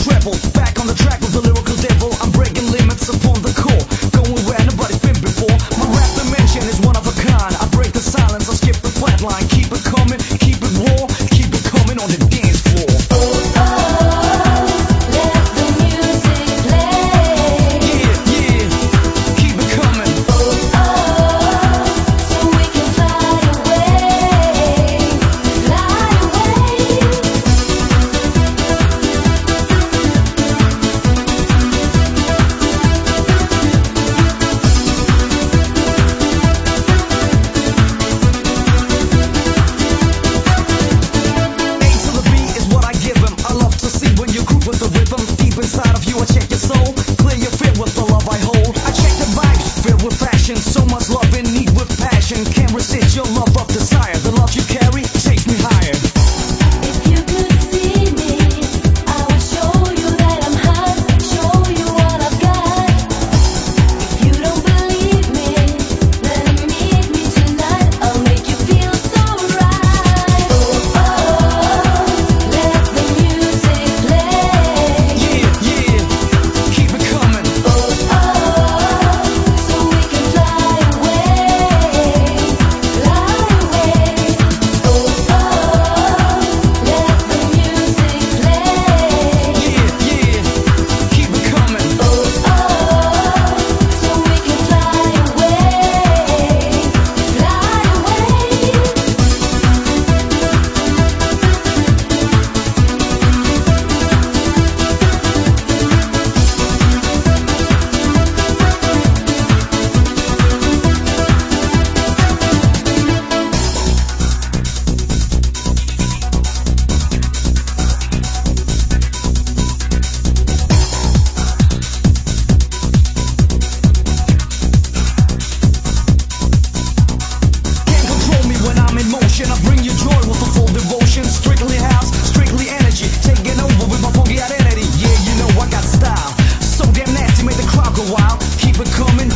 treble. Back on the track with the lyrical devil. I'm breaking limits upon the core, going where nobody's been before. My rap dimension is one of a kind. I break the silence, I skip the flat line. Keep it coming, keep it raw, keep it coming on the dance floor. Inside of you, I check your soul. Clear your fear with the love I hold. I check the vibes, filled with fashion. So much love in need with passion. Can't resist your love of desire. The love you carry takes me higher. If you could see me, I would show you that I'm hot. Show you what I've got. If you don't believe me, then meet me tonight. I'll make you feel so right. Let the music play. Keep it coming. So we can fly away, fly away. Let the music play. Keep it coming. So we can fly away, Can't control me when I'm in motion. I bring you joy with a full devotion. Strictly house, strictly energy. Taking over with my funky identity. Yeah, you know I got style. So damn nasty, make the crowd go wild. Keep it coming.